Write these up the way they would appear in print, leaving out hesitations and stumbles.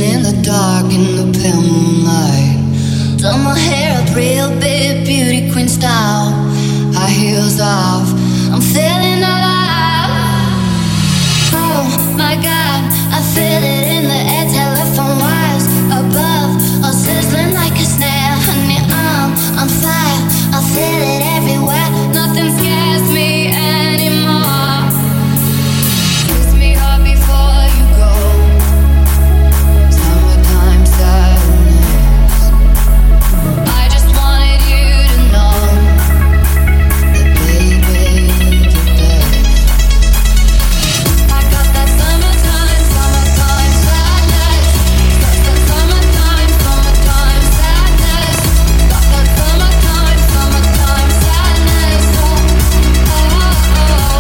in the dark in the pale moonlight. Done my hair up real big, beauty queen style. High heels off, I'm feeling alive. Oh my God, I feel it in the air, telephone wires above, all sizzling like a snare. Honey, I'm on fire, I feel it everywhere. Nothing scares me anymore. Kiss me hard before you go. Summertime sadness. I just wanted you to know that baby, the best. I got that summertime sadness. Got that summertime sadness. Got that summertime sadness. Oh, oh, oh,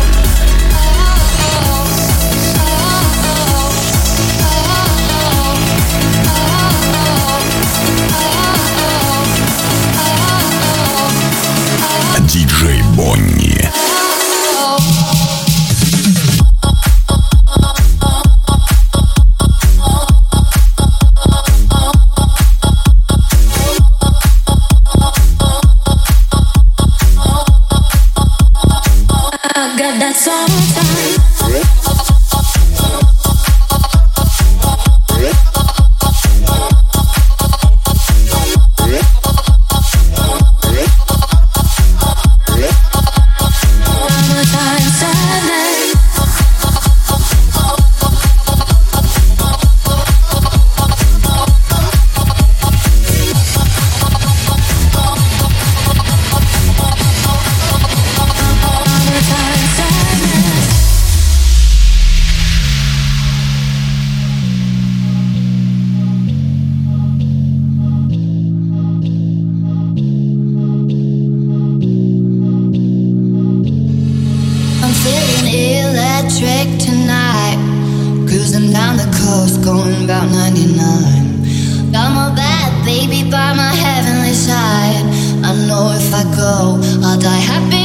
Диджей Бонни. I got that summertime. Electric tonight, cruising down the coast, going about 99. Got my bad baby by my heavenly side. I know if I go, I'll die happy